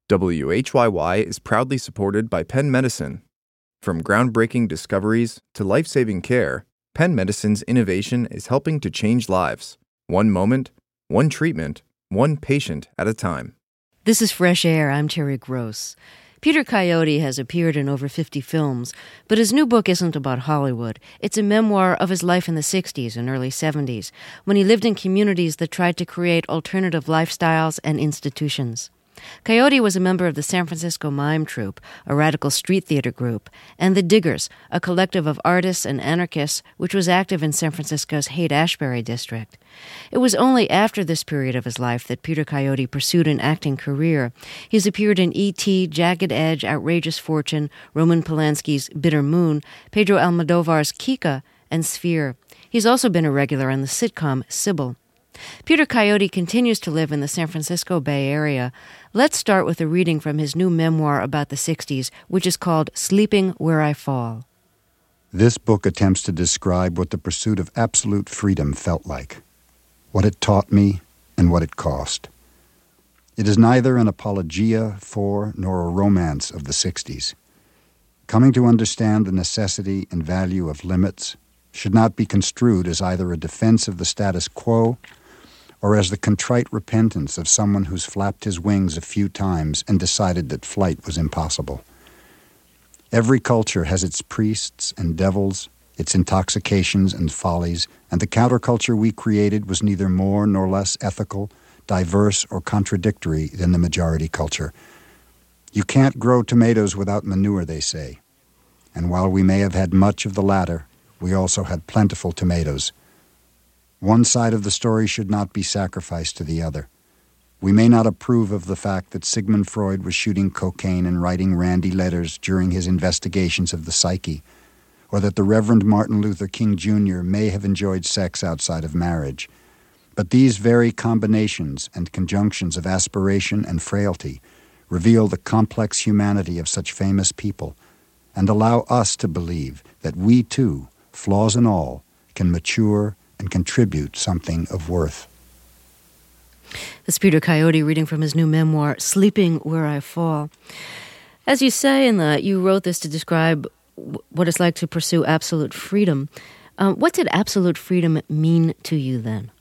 WHYY is proudly supported by Penn Medicine. From groundbreaking discoveries to life-saving care, Penn Medicine's innovation is helping to change lives. One moment, one treatment, one patient at a time. This is Fresh Air. I'm Terry Gross. Peter Coyote has appeared in over 50 films, but his new book isn't about Hollywood. It's a memoir of his life in the 60s and early 70s, when he lived in communities that tried to create alternative lifestyles and institutions. Coyote was a member of the San Francisco Mime Troupe, a radical street theater group, and the Diggers, a collective of artists and anarchists which was active in San Francisco's Haight-Ashbury district. It was only after this period of his life that Peter Coyote pursued an acting career. He's appeared in E.T., Jagged Edge, Outrageous Fortune, Roman Polanski's Bitter Moon, Pedro Almodovar's Kika, and Sphere. He's also been a regular on the sitcom Sybil. Peter Coyote continues to live in the San Francisco Bay Area. Let's start with a reading from his new memoir about the 60s, which is called Sleeping Where I Fall. This book attempts to describe what the pursuit of absolute freedom felt like, what it taught me, and what it cost. It is neither an apologia for nor a romance of the 60s. Coming to understand the necessity and value of limits should not be construed as either a defense of the status quo or as the contrite repentance of someone who's flapped his wings a few times and decided that flight was impossible. Every culture has its priests and devils, its intoxications and follies, and the counterculture we created was neither more nor less ethical, diverse, or contradictory than the majority culture. You can't grow tomatoes without manure, they say. And while we may have had much of the latter, we also had plentiful tomatoes. One side of the story should not be sacrificed to the other. We may not approve of the fact that Sigmund Freud was shooting cocaine and writing randy letters during his investigations of the psyche, or that the Reverend Martin Luther King Jr. may have enjoyed sex outside of marriage. But these very combinations and conjunctions of aspiration and frailty reveal the complex humanity of such famous people and allow us to believe that we too, flaws and all, can mature and contribute something of worth. That's Peter Coyote reading from his new memoir, Sleeping Where I Fall. As you say in that, you wrote this to describe what it's like to pursue absolute freedom. What did absolute freedom mean to you then?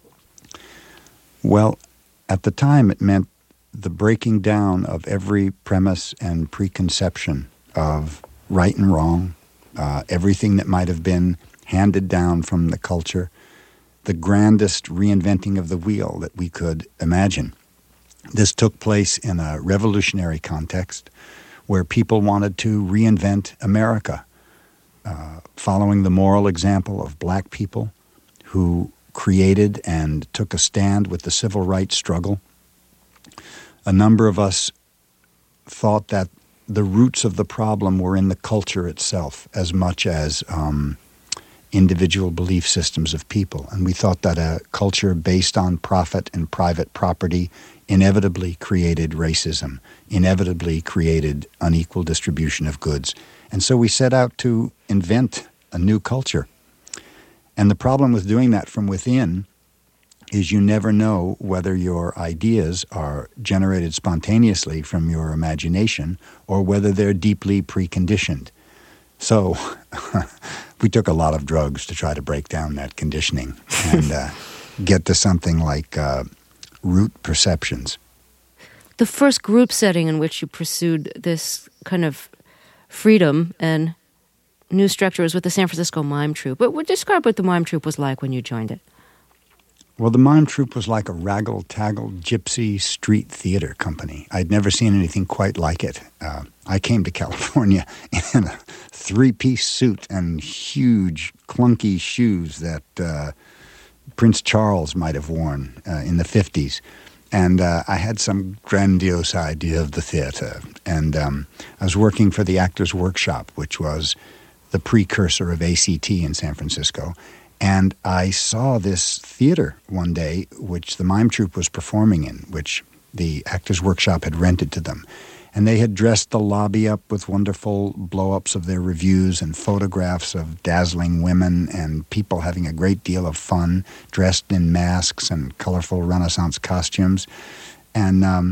Well, at the time it meant the breaking down of every premise and preconception of right and wrong, everything that might have been handed down from the culture, the grandest reinventing of the wheel that we could imagine. This took place in a revolutionary context where people wanted to reinvent America, following the moral example of black people who created and took a stand with the civil rights struggle. A number of us thought that the roots of the problem were in the culture itself as much as individual belief systems of people. And we thought that a culture based on profit and private property inevitably created racism, inevitably created unequal distribution of goods. And so we set out to invent a new culture. And the problem with doing that from within is you never know whether your ideas are generated spontaneously from your imagination or whether they're deeply preconditioned. So we took a lot of drugs to try to break down that conditioning and get to something like root perceptions. The first group setting in which you pursued this kind of freedom and new structure was with the San Francisco Mime Troupe. But describe what the Mime Troupe was like when you joined it. Well, the Mime Troupe was like a raggle-taggle gypsy street theater company. I'd never seen anything quite like it. I came to California in a three-piece suit and huge, clunky shoes that Prince Charles might have worn in the 50s. And I had some grandiose idea of the theater. And I was working for the Actors Workshop, which was the precursor of ACT in San Francisco. And I saw this theater one day, which the Mime Troupe was performing in, which the Actors Workshop had rented to them. And they had dressed the lobby up with wonderful blow-ups of their reviews and photographs of dazzling women and people having a great deal of fun, dressed in masks and colorful Renaissance costumes. And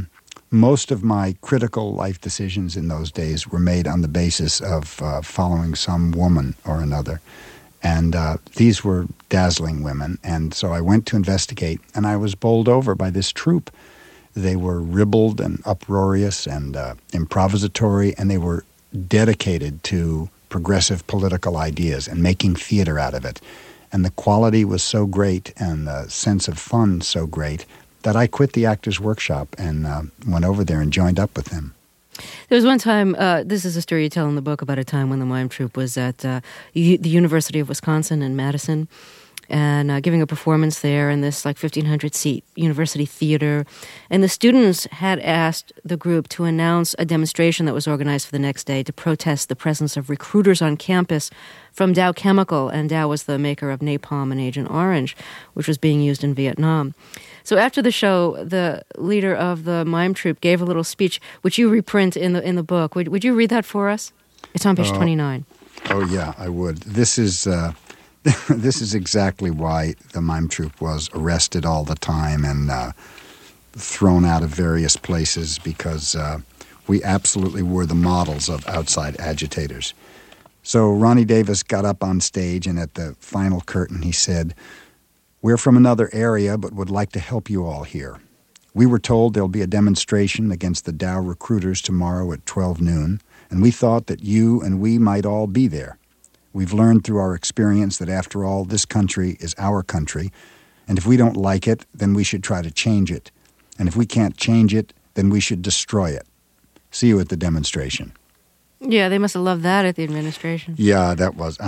most of my critical life decisions in those days were made on the basis of following some woman or another. And these were dazzling women. And so I went to investigate, and I was bowled over by this troupe. They were ribald and uproarious and improvisatory, and they were dedicated to progressive political ideas and making theater out of it. And the quality was so great and the sense of fun so great that I quit the Actors Workshop and went over there and joined up with them. There was one time, this is a story you tell in the book about a time when the mime troupe was at the University of Wisconsin in Madison and giving a performance there in this 1,500-seat university theater. And the students had asked the group to announce a demonstration that was organized for the next day to protest the presence of recruiters on campus from Dow Chemical. And Dow was the maker of napalm and Agent Orange, which was being used in Vietnam. So after the show, the leader of the mime troupe gave a little speech, which you reprint in the book. Would you read that for us? It's on page 29. Oh, yeah, I would. This is this is exactly why the mime troupe was arrested all the time and thrown out of various places, because we absolutely were the models of outside agitators. So Ronnie Davis got up on stage, and at the final curtain he said, "We're from another area, but would like to help you all here. We were told there'll be a demonstration against the Dow recruiters tomorrow at 12 noon, and we thought that you and we might all be there. We've learned through our experience that after all, this country is our country, and if we don't like it, then we should try to change it. And if we can't change it, then we should destroy it. See you at the demonstration." Yeah, they must have loved that at the administration. Yeah, that was,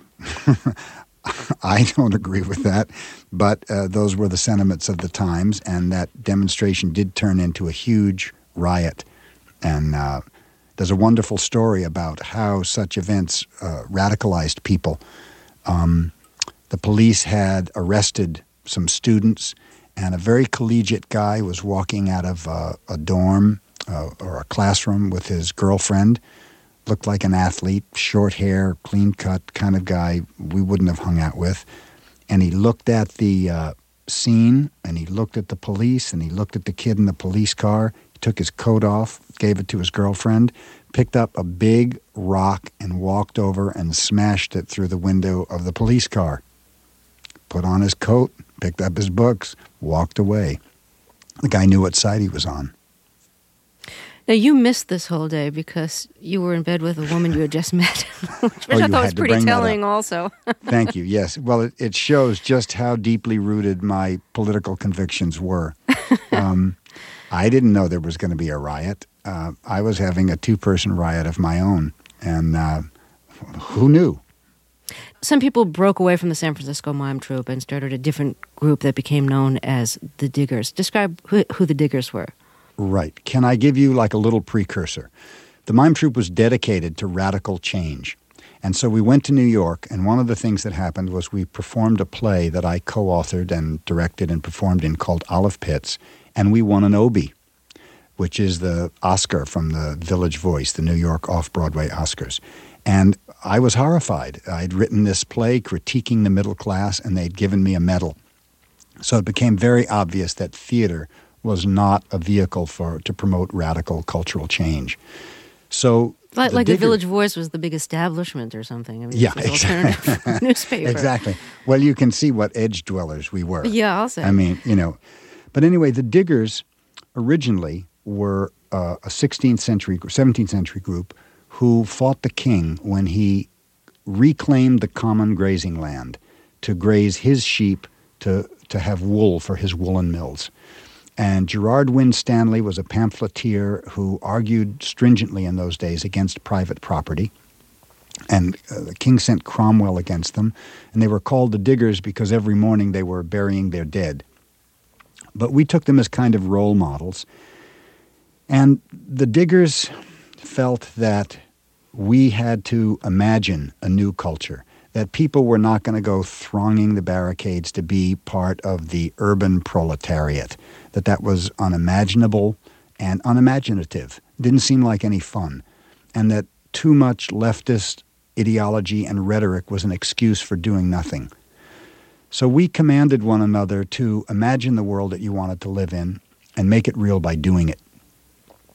I don't agree with that, but those were the sentiments of the times, and that demonstration did turn into a huge riot. And there's a wonderful story about how such events radicalized people. The police had arrested some students, and a very collegiate guy was walking out of a dorm or a classroom with his girlfriend. Looked like an athlete, short hair, clean-cut kind of guy we wouldn't have hung out with. And he looked at the scene, and he looked at the police, and he looked at the kid in the police car. He took his coat off, gave it to his girlfriend, picked up a big rock and walked over and smashed it through the window of the police car. Put on his coat, picked up his books, walked away. The guy knew what side he was on. Now, you missed this whole day because you were in bed with a woman you had just met, which I thought was pretty telling also. Thank you, yes. Well, it shows just how deeply rooted my political convictions were. I didn't know there was going to be a riot. I was having a two-person riot of my own, and who knew? Some people broke away from the San Francisco mime troupe and started a different group that became known as the Diggers. Describe who the Diggers were. Right. Can I give you like a little precursor? The mime troupe was dedicated to radical change. And so we went to New York, and one of the things that happened was we performed a play that I co-authored and directed and performed in called Olive Pits, and we won an Obie, which is the Oscar from the Village Voice, the New York Off-Broadway Oscars. And I was horrified. I'd written this play critiquing the middle class, and they'd given me a medal. So it became very obvious that theater was not a vehicle to promote radical cultural change. So the Village Voice was the big establishment or something. Yeah, exactly. Alternative newspaper. Exactly. Well, you can see what edge dwellers we were. Yeah, I'll say. But anyway, the Diggers originally were a 17th century group who fought the king when he reclaimed the common grazing land to graze his sheep to have wool for his woolen mills. And Gerard Winstanley was a pamphleteer who argued stringently in those days against private property. And the king sent Cromwell against them. And they were called the Diggers because every morning they were burying their dead. But we took them as kind of role models. And the Diggers felt that we had to imagine a new culture, that people were not going to go thronging the barricades to be part of the urban proletariat, that was unimaginable and unimaginative. Didn't seem like any fun, and that too much leftist ideology and rhetoric was an excuse for doing nothing. So we commanded one another to imagine the world that you wanted to live in and make it real by doing it.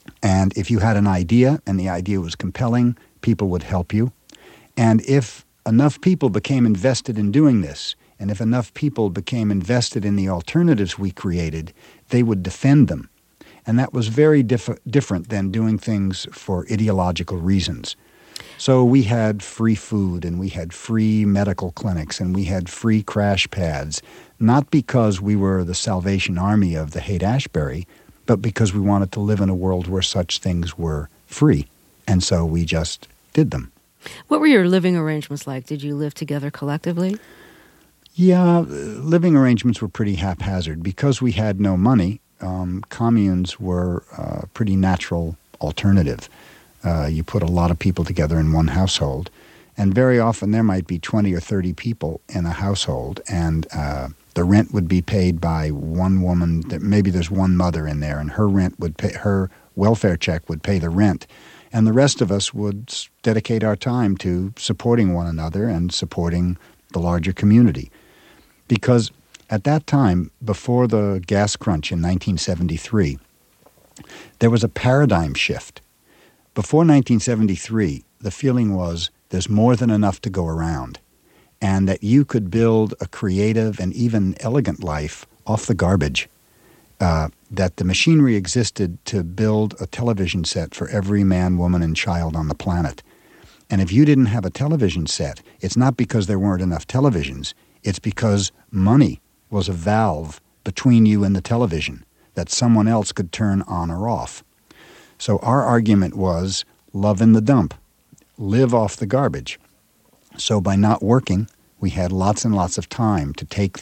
And if you had an idea and the idea was compelling, people would help you. And if enough people became invested in doing this, and if enough people became invested in the alternatives we created, they would defend them. And that was very different than doing things for ideological reasons. So we had free food, and we had free medical clinics, and we had free crash pads, not because we were the Salvation Army of the Haight-Ashbury, but because we wanted to live in a world where such things were free. And so we just did them. What were your living arrangements like? Did you live together collectively? Yeah, living arrangements were pretty haphazard. Because we had no money, communes were a pretty natural alternative. You put a lot of people together in one household, and very often there might be 20 or 30 people in a household, and the rent would be paid by one woman. Maybe there's one mother in there, and her rent would pay, her welfare check would pay the rent. And the rest of us would dedicate our time to supporting one another and supporting the larger community. Because at that time, before the gas crunch in 1973, there was a paradigm shift. Before 1973, the feeling was there's more than enough to go around, and that you could build a creative and even elegant life off the garbage. That the machinery existed to build a television set for every man, woman, and child on the planet. And if you didn't have a television set, it's not because there weren't enough televisions. It's because money was a valve between you and the television that someone else could turn on or off. So our argument was love in the dump, live off the garbage. So by not working, we had lots and lots of time to take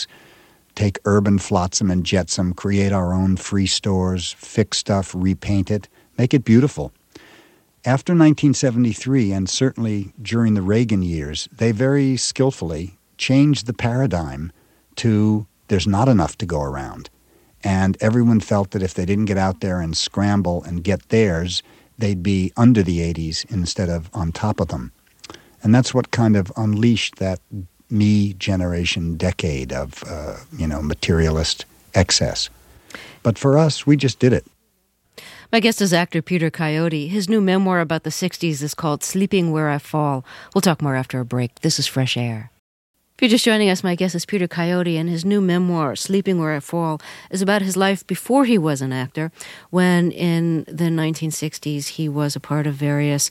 urban flotsam and jetsam, create our own free stores, fix stuff, repaint it, make it beautiful. After 1973, and certainly during the Reagan years, they very skillfully changed the paradigm to there's not enough to go around. And everyone felt that if they didn't get out there and scramble and get theirs, they'd be under the 80s instead of on top of them. And that's what kind of unleashed that me generation decade of, materialist excess. But for us, we just did it. My guest is actor Peter Coyote. His new memoir about the 60s is called Sleeping Where I Fall. We'll talk more after a break. This is Fresh Air. If you're just joining us, my guest is Peter Coyote, and his new memoir, Sleeping Where I Fall, is about his life before he was an actor, when in the 1960s he was a part of various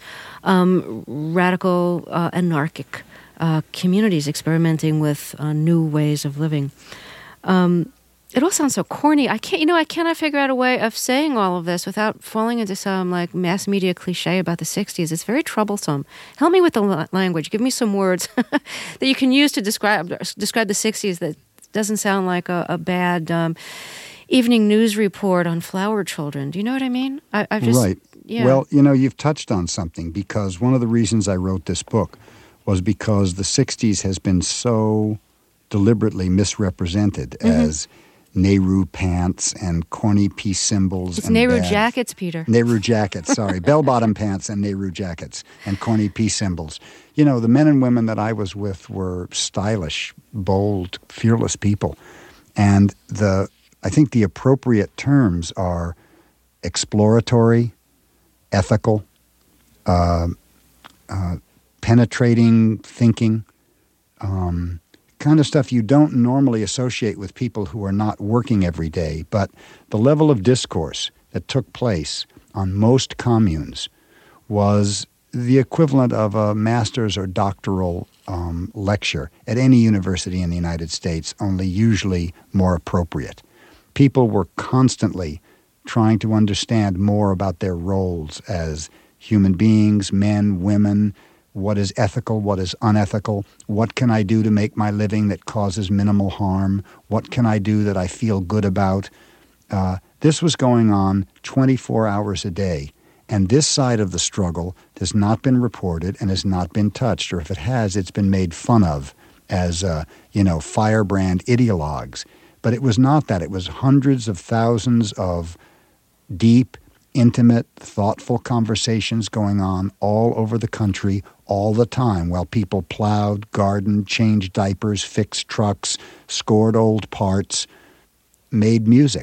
radical, anarchic communities experimenting with new ways of living. It all sounds so corny. I cannot figure out a way of saying all of this without falling into some mass media cliche about the 60s. It's very troublesome. Help me with the language. Give me some words that you can use to describe the 60s that doesn't sound like a bad evening news report on flower children. Do you know what I mean? Right. Yeah. Well, you've touched on something, because one of the reasons I wrote this book was because the 60s has been so deliberately misrepresented as Nehru pants and corny peace symbols. It's Nehru jackets, Peter. Nehru jackets, sorry. Bell-bottom pants and Nehru jackets and corny peace symbols. The men and women that I was with were stylish, bold, fearless people. And I think the appropriate terms are exploratory, ethical, penetrating thinking, kind of stuff you don't normally associate with people who are not working every day. But the level of discourse that took place on most communes was the equivalent of a master's or doctoral lecture at any university in the United States, only usually more appropriate. People were constantly trying to understand more about their roles as human beings, men, women. What is ethical? What is unethical? What can I do to make my living that causes minimal harm? What can I do that I feel good about? This was going on 24 hours a day. And this side of the struggle has not been reported and has not been touched. Or if it has, it's been made fun of as, firebrand ideologues. But it was not that. It was hundreds of thousands of deep, intimate, thoughtful conversations going on all over the country all the time while people plowed, gardened, changed diapers, fixed trucks, scored old parts, made music.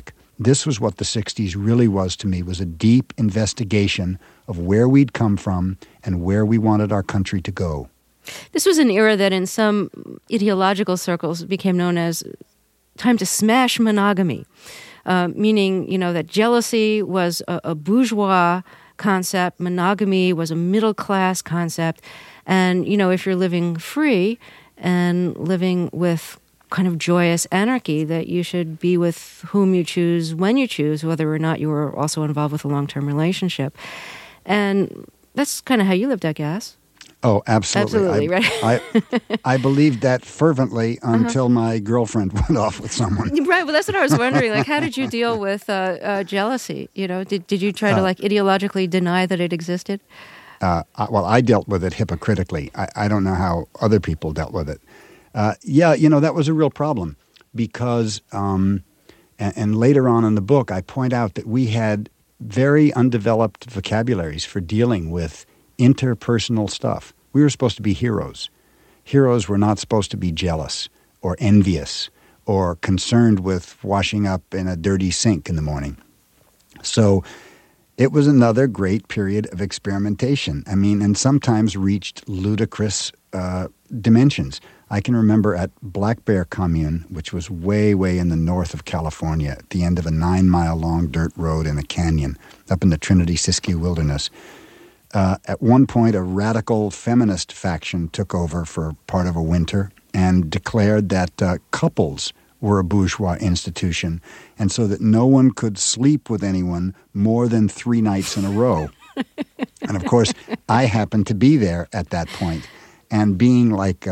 this was what the 60s really was to me, was a deep investigation of where we'd come from and where we wanted our country to go. This was an era that in some ideological circles became known as time to smash monogamy, meaning, that jealousy was a bourgeois concept, monogamy was a middle-class concept, and, if you're living free and living with kind of joyous anarchy, that you should be with whom you choose, when you choose, whether or not you were also involved with a long-term relationship. And that's kind of how you lived, I guess. Oh, absolutely. Right. I believed that fervently until my girlfriend went off with someone. Right. Well, that's what I was wondering. Like, how did you deal with jealousy? Did you try to ideologically deny that it existed? Well, I dealt with it hypocritically. I don't know how other people dealt with it. That was a real problem because, and later on in the book, I point out that we had very undeveloped vocabularies for dealing with interpersonal stuff. We were supposed to be heroes. Heroes were not supposed to be jealous or envious or concerned with washing up in a dirty sink in the morning. So it was another great period of experimentation. And sometimes reached ludicrous dimensions. I can remember at Black Bear Commune, which was way, way in the north of California, at the end of a 9-mile-long dirt road in a canyon up in the Trinity-Siskiyou Wilderness. At one point, a radical feminist faction took over for part of a winter and declared that couples were a bourgeois institution, and so that no one could sleep with anyone more than 3 nights in a row. And of course, I happened to be there at that point, and being like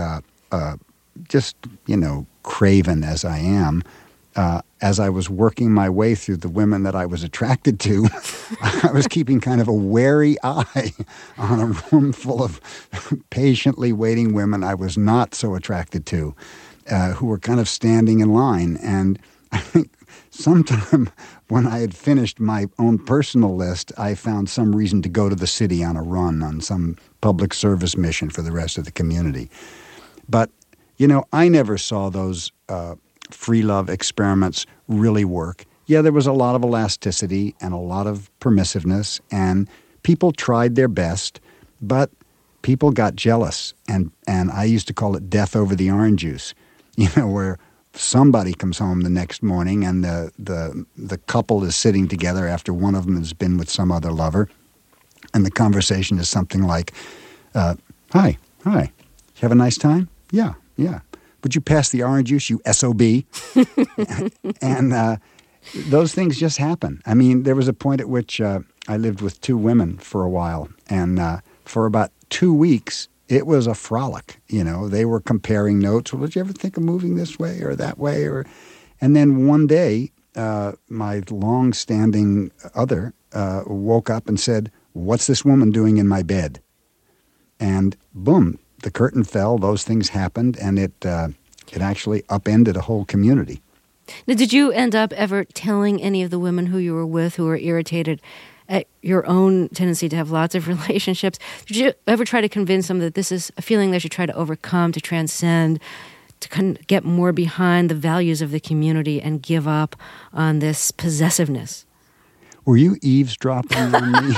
craven as I am, as I was working my way through the women that I was attracted to, I was keeping kind of a wary eye on a room full of patiently waiting women I was not so attracted to, who were kind of standing in line. And I think sometime when I had finished my own personal list, I found some reason to go to the city on a run, on some public service mission for the rest of the community. But, I never saw those free love experiments really work. Yeah, there was a lot of elasticity and a lot of permissiveness, and people tried their best, but people got jealous, and I used to call it death over the orange juice, where somebody comes home the next morning and the couple is sitting together after one of them has been with some other lover, and the conversation is something like, hi, you have a nice time? Yeah. Would you pass the orange juice, you SOB? And those things just happen. There was a point at which I lived with 2 women for a while, and for about 2 weeks, it was a frolic. They were comparing notes. Well, did you ever think of moving this way or that way? And then one day, my long-standing other woke up and said, "What's this woman doing in my bed?" And boom, the curtain fell, those things happened, and it actually upended a whole community. Now, did you end up ever telling any of the women who you were with who were irritated at your own tendency to have lots of relationships? Did you ever try to convince them that this is a feeling they should try to overcome, to transcend, to kind of get more behind the values of the community and give up on this possessiveness? Were you eavesdropping on me?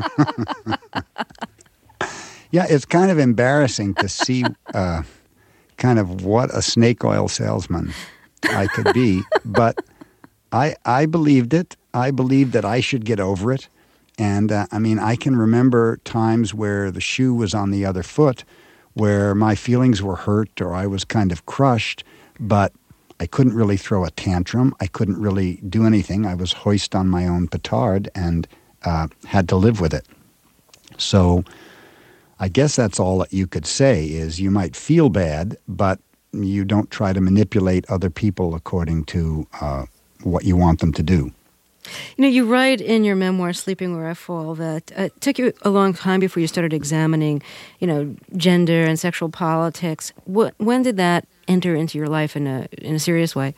Yeah, it's kind of embarrassing to see kind of what a snake oil salesman I could be. But I believed it. I believed that I should get over it. And, I can remember times where the shoe was on the other foot, where my feelings were hurt or I was kind of crushed, but I couldn't really throw a tantrum. I couldn't really do anything. I was hoist on my own petard and had to live with it. So I guess that's all that you could say is you might feel bad, but you don't try to manipulate other people according to what you want them to do. You write in your memoir, Sleeping Where I Fall, that it took you a long time before you started examining, gender and sexual politics. When did that enter into your life in a serious way?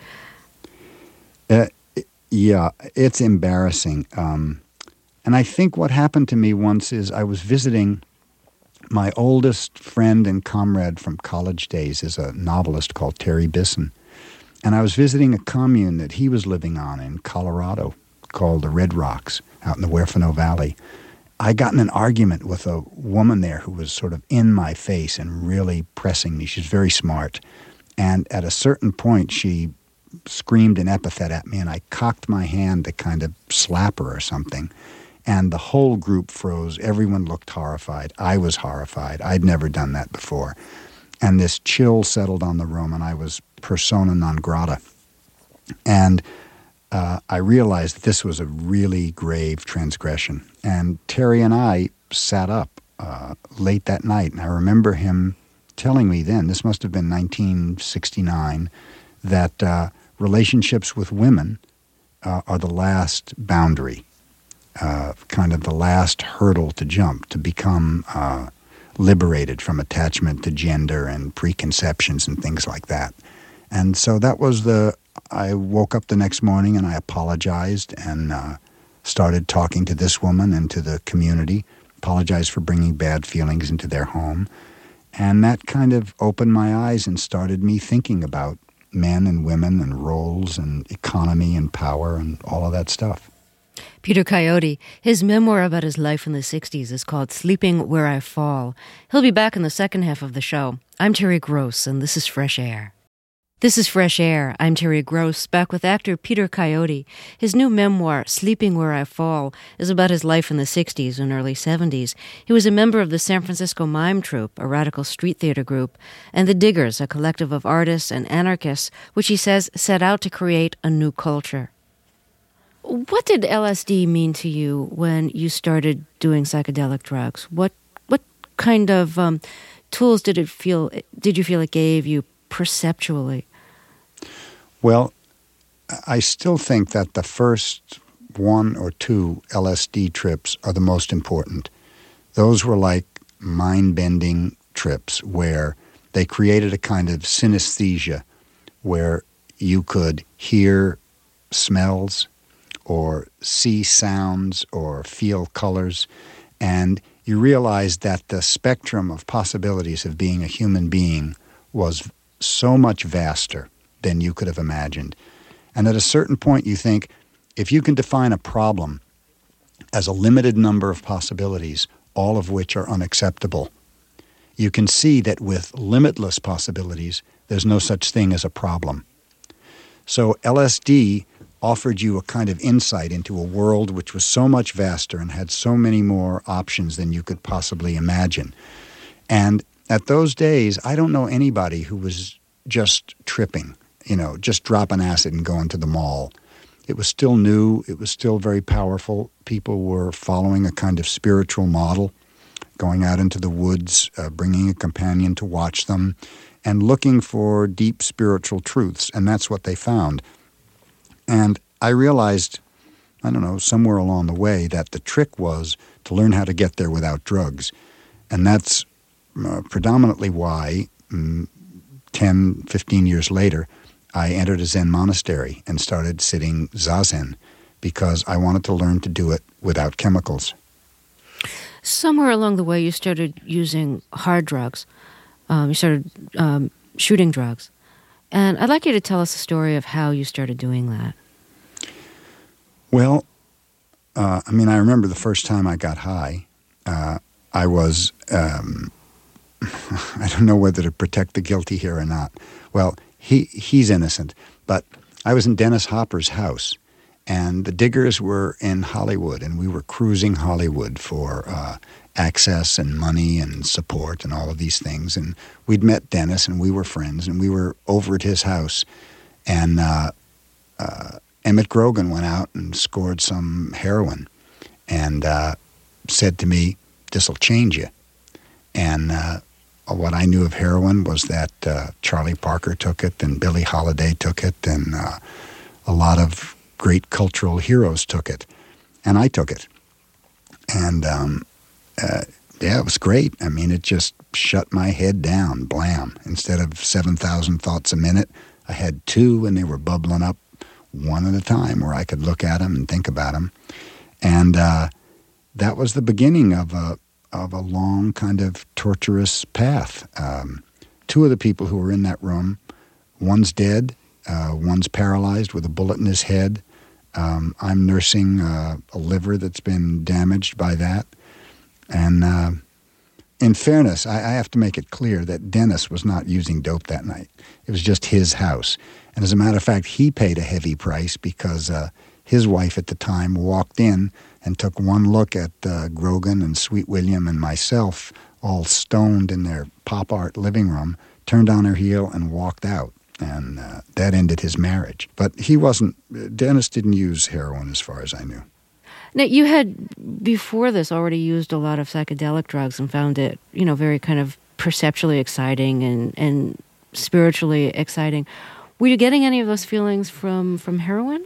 Yeah, it's embarrassing. And I think what happened to me once is I was visiting my oldest friend and comrade from college days is a novelist called Terry Bisson. And I was visiting a commune that he was living on in Colorado called the Red Rocks out in the Huerfano Valley. I got in an argument with a woman there who was sort of in my face and really pressing me. She's very smart. And at a certain point, she screamed an epithet at me, and I cocked my hand to kind of slap her or something. And the whole group froze. Everyone looked horrified. I was horrified. I'd never done that before. And this chill settled on the room, and I was persona non grata. And I realized that this was a really grave transgression. And Terry and I sat up late that night, and I remember him telling me then, this must have been 1969, that relationships with women are the last boundary, kind of the last hurdle to jump, to become liberated from attachment to gender and preconceptions and things like that. And so that was I woke up the next morning and I apologized and started talking to this woman and to the community, apologized for bringing bad feelings into their home. And that kind of opened my eyes and started me thinking about men and women and roles and economy and power and all of that stuff. Peter Coyote, his memoir about his life in the 60s is called Sleeping Where I Fall. He'll be back in the second half of the show. I'm Terry Gross, and this is Fresh Air. This is Fresh Air. I'm Terry Gross, back with actor Peter Coyote. His new memoir, Sleeping Where I Fall, is about his life in the 60s and early 70s. He was a member of the San Francisco Mime Troupe, a radical street theater group, and the Diggers, a collective of artists and anarchists, which he says set out to create a new culture. What did LSD mean to you when you started doing psychedelic drugs? What kind of tools did you feel it gave you perceptually? Well, I still think that the first one or two LSD trips are the most important. Those were like mind-bending trips where they created a kind of synesthesia where you could hear smells or see sounds or feel colors, and you realized that the spectrum of possibilities of being a human being was so much vaster than you could have imagined. And at a certain point you think, if you can define a problem as a limited number of possibilities, all of which are unacceptable, you can see that with limitless possibilities, there's no such thing as a problem. So LSD offered you a kind of insight into a world which was so much vaster and had so many more options than you could possibly imagine. And at those days, I don't know anybody who was just tripping, just dropping acid and going to the mall. It was still new. It was still very powerful. People were following a kind of spiritual model, going out into the woods, bringing a companion to watch them, and looking for deep spiritual truths. And that's what they found. And I realized, somewhere along the way that the trick was to learn how to get there without drugs. And that's predominantly why 10, 15 years later, I entered a Zen monastery and started sitting zazen because I wanted to learn to do it without chemicals. Somewhere along the way, you started using hard drugs. You started shooting drugs. And I'd like you to tell us the story of how you started doing that. Well, I remember the first time I got high. I was, I don't know whether to protect the guilty here or not. Well, he's innocent, but I was in Dennis Hopper's house, and the Diggers were in Hollywood, and we were cruising Hollywood for access and money and support and all of these things. And we'd met Dennis, and we were friends, and we were over at his house, and Emmett Grogan went out and scored some heroin and said to me, "This'll change you." And what I knew of heroin was that Charlie Parker took it and Billie Holiday took it and a lot of great cultural heroes took it. And I took it. And it was great. It just shut my head down, blam. Instead of 7,000 thoughts a minute, I had 2 and they were bubbling up one at a time where I could look at them and think about them. And that was the beginning of a long kind of torturous path. 2 of the people who were in that room, one's dead, One's paralyzed with a bullet in his head. I'm nursing a liver that's been damaged by that. And in fairness, I have to make it clear that Dennis was not using dope that night. It was just his house. And as a matter of fact, he paid a heavy price because his wife at the time walked in and took one look at Grogan and Sweet William and myself all stoned in their pop art living room, turned on her heel and walked out. And that ended his marriage. But Dennis didn't use heroin as far as I knew. Now, you had, before this, already used a lot of psychedelic drugs and found it, very kind of perceptually exciting and spiritually exciting. Were you getting any of those feelings from heroin?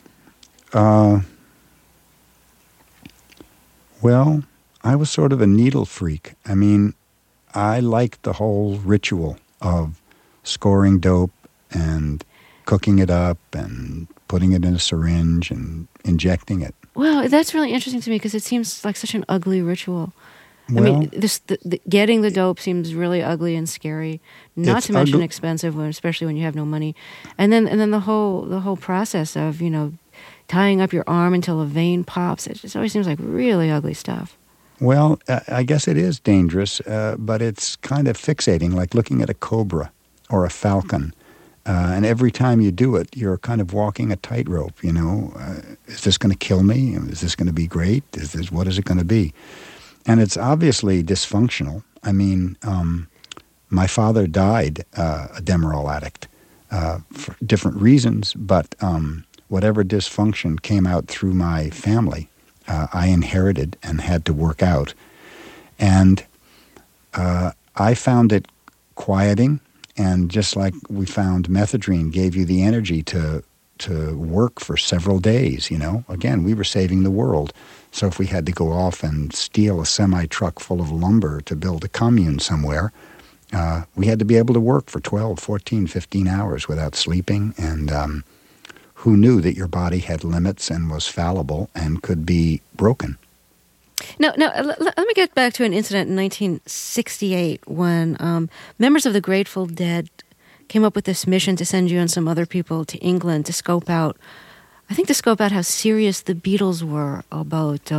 Well, I was sort of a needle freak. I mean, I liked the whole ritual of scoring dope and cooking it up and putting it in a syringe and injecting it. Well, that's really interesting to me because it seems like such an ugly ritual. Well, I mean, getting the dope seems really ugly and scary. Not to mention expensive, especially when you have no money. And then the whole process of tying up your arm until a vein pops. It just always seems like really ugly stuff. Well, I guess it is dangerous, but it's kind of fixating, like looking at a cobra or a falcon. And every time you do it, you're kind of walking a tightrope, Is this going to kill me? Is this going to be great? What is it going to be? And it's obviously dysfunctional. I mean, my father died a Demerol addict for different reasons, but whatever dysfunction came out through my family, I inherited and had to work out. And I found it quieting. And just like we found methadone gave you the energy to work for several days, Again, we were saving the world. So if we had to go off and steal a semi-truck full of lumber to build a commune somewhere, we had to be able to work for 12, 14, 15 hours without sleeping. And who knew that your body had limits and was fallible and could be broken? Now, let me get back to an incident in 1968 when members of the Grateful Dead came up with this mission to send you and some other people to England to scope out how serious the Beatles were about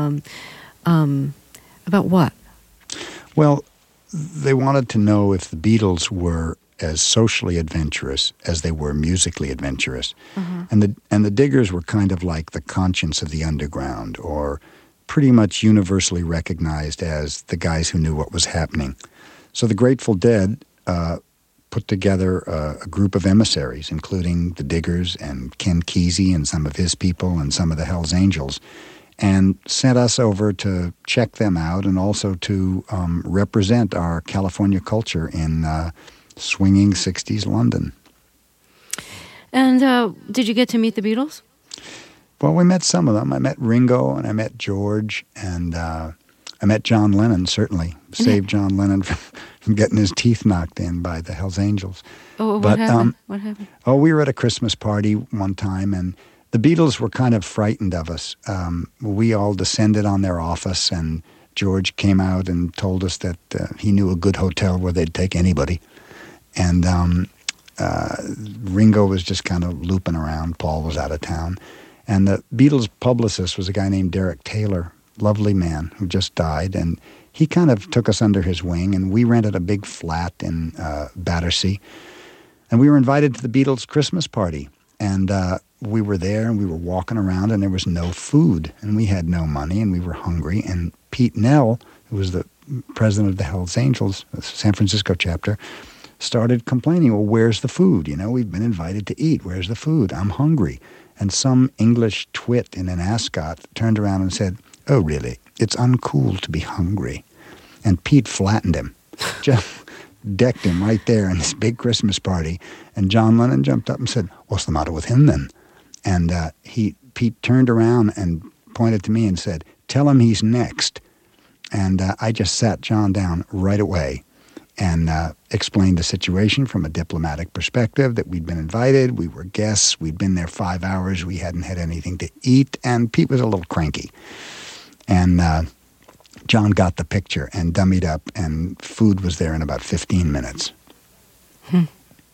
what? Well, they wanted to know if the Beatles were as socially adventurous as they were musically adventurous. Uh-huh. And the Diggers were kind of like the conscience of the underground, or pretty much universally recognized as the guys who knew what was happening. So the Grateful Dead put together a group of emissaries, including the Diggers and Ken Kesey and some of his people and some of the Hells Angels, and sent us over to check them out and also to represent our California culture in swinging 60s London. And did you get to meet the Beatles? Well, we met some of them. I met Ringo and I met George, and I met John Lennon, certainly. Saved John Lennon from getting his teeth knocked in by the Hells Angels. Oh, what happened? What happened? Oh, we were at a Christmas party one time, and the Beatles were kind of frightened of us. We all descended on their office, and George came out and told us that he knew a good hotel where they'd take anybody. And Ringo was just kind of looping around. Paul was out of town. And the Beatles' publicist was a guy named Derek Taylor, lovely man who just died. And he kind of took us under his wing, and we rented a big flat in Battersea. And we were invited to the Beatles' Christmas party. And we were there, and we were walking around, and there was no food. And we had no money, and we were hungry. And Pete Nell, who was the president of the Hells Angels, the San Francisco chapter, started complaining, well, where's the food? We've been invited to eat. Where's the food? I'm hungry. And some English twit in an ascot turned around and said, oh, really? It's uncool to be hungry. And Pete flattened him, just decked him right there in this big Christmas party. And John Lennon jumped up and said, what's the matter with him then? And Pete turned around and pointed to me and said, tell him he's next. And I just sat John down right away and explained the situation from a diplomatic perspective, that we'd been invited, we were guests, we'd been there 5 hours, we hadn't had anything to eat, and Pete was a little cranky. And John got the picture and dummied up, and food was there in about 15 minutes.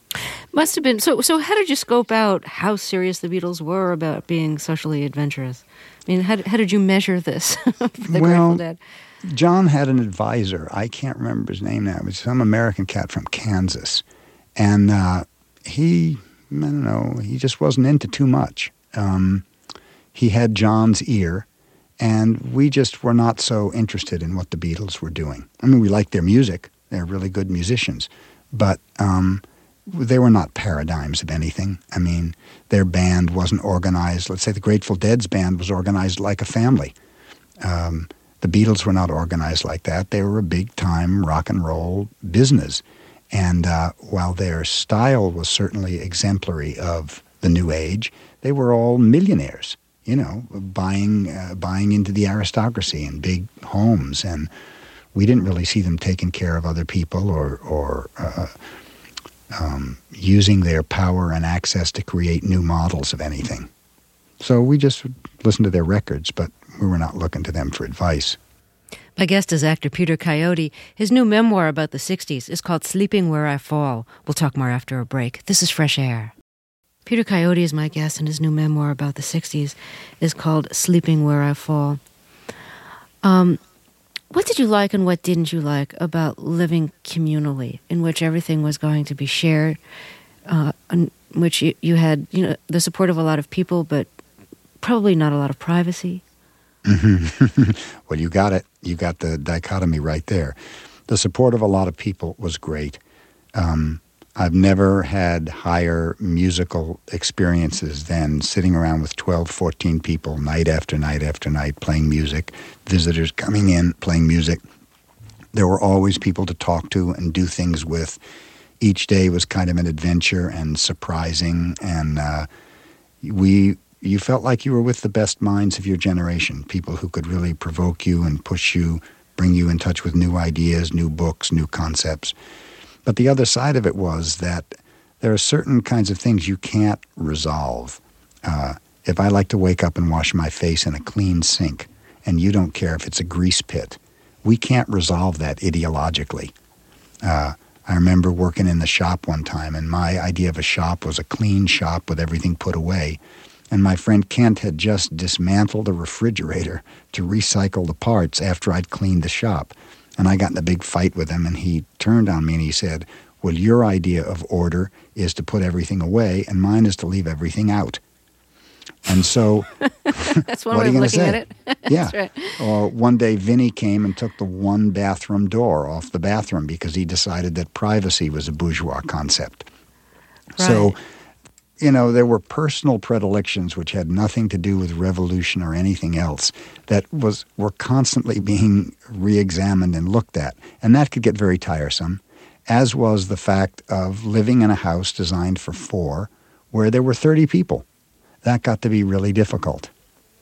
Must have been. So how did you scope out how serious the Beatles were about being socially adventurous? I mean, how did you measure this for the Grateful Dead? John had an advisor. I can't remember his name now. It was some American cat from Kansas. And he just wasn't into too much. He had John's ear, and we just were not so interested in what the Beatles were doing. I mean, we liked their music. They're really good musicians. But they were not paradigms of anything. I mean, their band wasn't organized. Let's say the Grateful Dead's band was organized like a family. The Beatles were not organized like that. They were a big-time rock and roll business. And while their style was certainly exemplary of the New Age, they were all millionaires, buying into the aristocracy and big homes. And we didn't really see them taking care of other people or using their power and access to create new models of anything. So we just listened to their records, but we were not looking to them for advice. My guest is actor Peter Coyote. His new memoir about the 60s is called Sleeping Where I Fall. We'll talk more after a break. This is Fresh Air. Peter Coyote is my guest, and his new memoir about the 60s is called Sleeping Where I Fall. What did you like and what didn't you like about living communally, in which everything was going to be shared, in which you had the support of a lot of people, but probably not a lot of privacy? Mm-hmm. Well, you got it. You got the dichotomy right there. The support of a lot of people was great. I've never had higher musical experiences than sitting around with 12, 14 people night after night after night playing music, visitors coming in, playing music. There were always people to talk to and do things with. Each day was kind of an adventure and surprising, and you felt like you were with the best minds of your generation, people who could really provoke you and push you, bring you in touch with new ideas, new books, new concepts. But the other side of it was that there are certain kinds of things you can't resolve. If I like to wake up and wash my face in a clean sink, and you don't care if it's a grease pit, we can't resolve that ideologically. I remember working in the shop one time, and my idea of a shop was a clean shop with everything put away. And my friend Kent had just dismantled a refrigerator to recycle the parts after I'd cleaned the shop. And I got in a big fight with him, and he turned on me and he said, well, your idea of order is to put everything away, and mine is to leave everything out. And so, that's one way of looking at it. Yeah. That's right. Or one day, Vinny came and took the one bathroom door off the bathroom because he decided that privacy was a bourgeois concept. Right. So, there were personal predilections which had nothing to do with revolution or anything else that were constantly being re-examined and looked at. And that could get very tiresome, as was the fact of living in a house designed for 4 where there were 30 people. That got to be really difficult.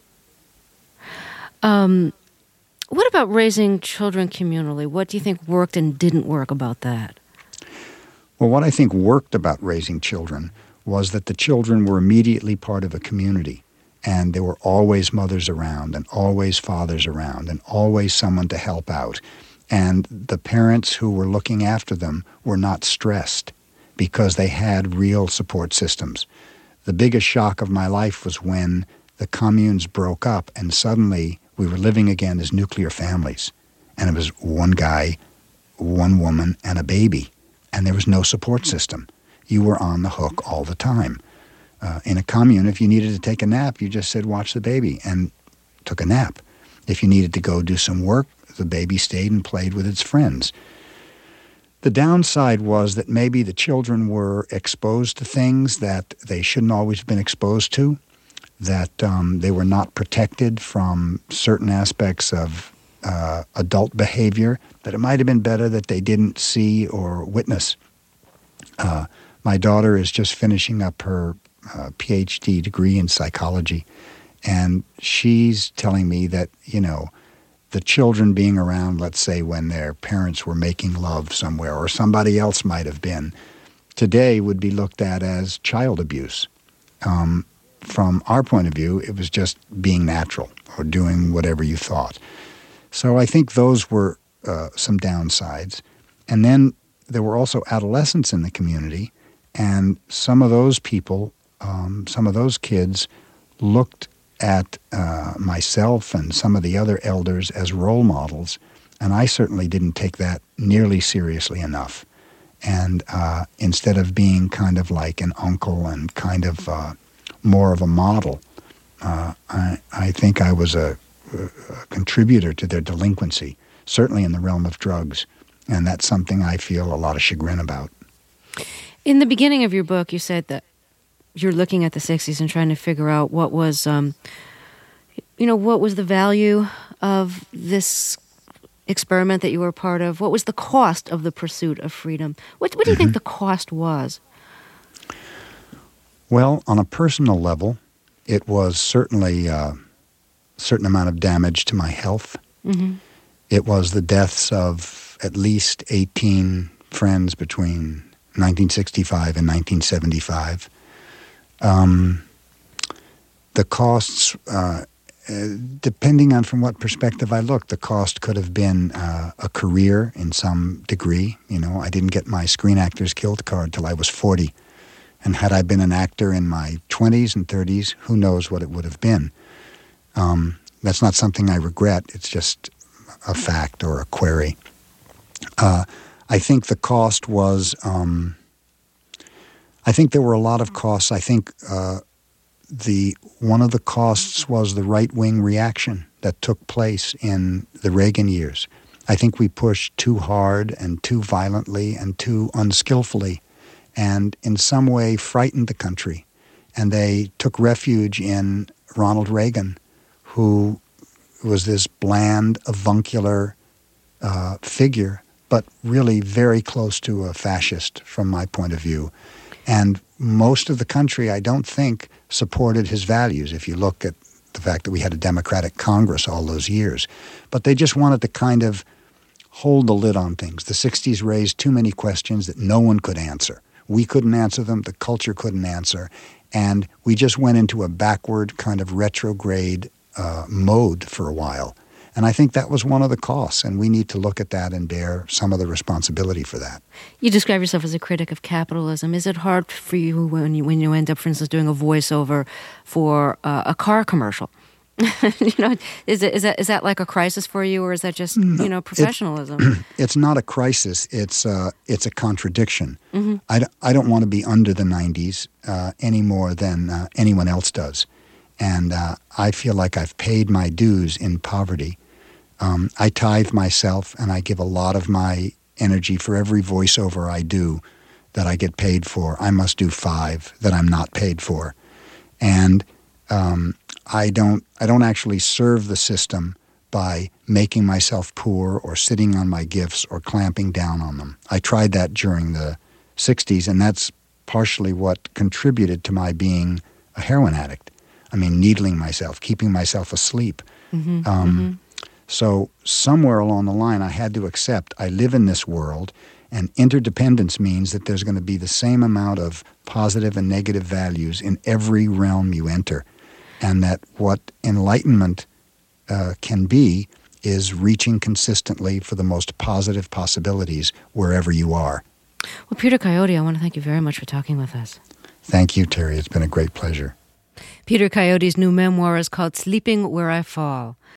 What about raising children communally? What do you think worked and didn't work about that? Well, what I think worked about raising children was that the children were immediately part of a community, and there were always mothers around and always fathers around and always someone to help out. And the parents who were looking after them were not stressed because they had real support systems. The biggest shock of my life was when the communes broke up and suddenly we were living again as nuclear families. And it was one guy, one woman, and a baby. And there was no support system. You were on the hook all the time. In a commune, if you needed to take a nap, you just said, watch the baby, and took a nap. If you needed to go do some work, the baby stayed and played with its friends. The downside was that maybe the children were exposed to things that they shouldn't always have been exposed to, that they were not protected from certain aspects of adult behavior, that it might have been better that they didn't see or witness. My daughter is just finishing up her PhD degree in psychology, and she's telling me that, the children being around, let's say, when their parents were making love somewhere, or somebody else might have been, today would be looked at as child abuse. From our point of view, it was just being natural or doing whatever you thought. So I think those were some downsides. And then there were also adolescents in the community, And some of those people, some of those kids looked at myself and some of the other elders as role models, and I certainly didn't take that nearly seriously enough. And instead of being kind of like an uncle and kind of more of a model, I think I was a contributor to their delinquency, certainly in the realm of drugs, and that's something I feel a lot of chagrin about. In the beginning of your book, you said that you're looking at the 60s and trying to figure out what was, what was the value of this experiment that you were a part of? What was the cost of the pursuit of freedom? What do you think the cost was? Well, on a personal level, it was certainly a certain amount of damage to my health. Mm-hmm. It was the deaths of at least 18 friends between 1965 and 1975. The costs, depending on from what perspective I look, the cost could have been a career in some degree. You know, I didn't get my Screen Actors Guild card till I was 40. And had I been an actor in my 20s and 30s, who knows what it would have been. That's not something I regret. It's just a fact or a query. I think the cost was, I think there were a lot of costs. I think one of the costs was the right-wing reaction that took place in the Reagan years. I think we pushed too hard and too violently and too unskillfully and in some way frightened the country. And they took refuge in Ronald Reagan, who was this bland, avuncular figure, but really very close to a fascist from my point of view. And most of the country, I don't think, supported his values, if you look at the fact that we had a Democratic Congress all those years. But they just wanted to kind of hold the lid on things. The 60s raised too many questions that no one could answer. We couldn't answer them, the culture couldn't answer, and we just went into a backward kind of retrograde mode for a while. And I think that was one of the costs, and we need to look at that and bear some of the responsibility for that. You describe yourself as a critic of capitalism. Is it hard for you when you end up, for instance, doing a voiceover for a car commercial? Is that like a crisis for you, or is that just professionalism? It's not a crisis. It's a contradiction. Mm-hmm. I don't want to be under the 90s any more than anyone else does, and I feel like I've paid my dues in poverty. I tithe myself, and I give a lot of my energy for every voiceover I do that I get paid for. I must do 5 that I'm not paid for, and I don't actually serve the system by making myself poor or sitting on my gifts or clamping down on them. I tried that during the 60s, and that's partially what contributed to my being a heroin addict. I mean, needling myself, keeping myself asleep. Mm-hmm, So somewhere along the line, I had to accept I live in this world, and interdependence means that there's going to be the same amount of positive and negative values in every realm you enter. And that what enlightenment can be is reaching consistently for the most positive possibilities wherever you are. Well, Peter Coyote, I want to thank you very much for talking with us. Thank you, Terry. It's been a great pleasure. Peter Coyote's new memoir is called Sleeping Where I Fall.